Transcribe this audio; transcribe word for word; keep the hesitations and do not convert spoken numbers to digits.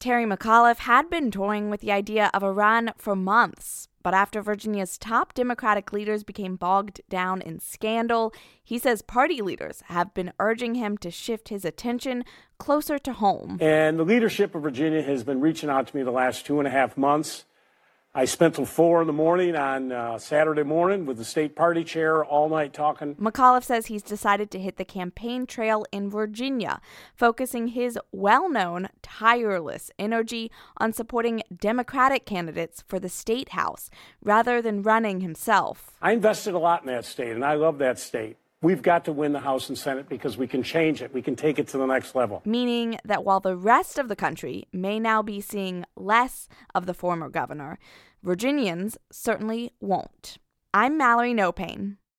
Terry McAuliffe had been toying with the idea of a run for months, but after Virginia's top Democratic leaders became bogged down in scandal, he says party leaders have been urging him to shift his attention closer to home. And the leadership of Virginia has been reaching out to me the last two and a half months. I spent till four in the morning on uh, Saturday morning with the state party chair all night talking. McAuliffe says he's decided to hit the campaign trail in Virginia, focusing his well-known tireless energy on supporting Democratic candidates for the state house rather than running himself. I invested a lot in that state, and I love that state. We've got to win the House and Senate because we can change it. We can take it to the next level. Meaning that while the rest of the country may now be seeing less of the former governor, Virginians certainly won't. I'm Mallory Nopane.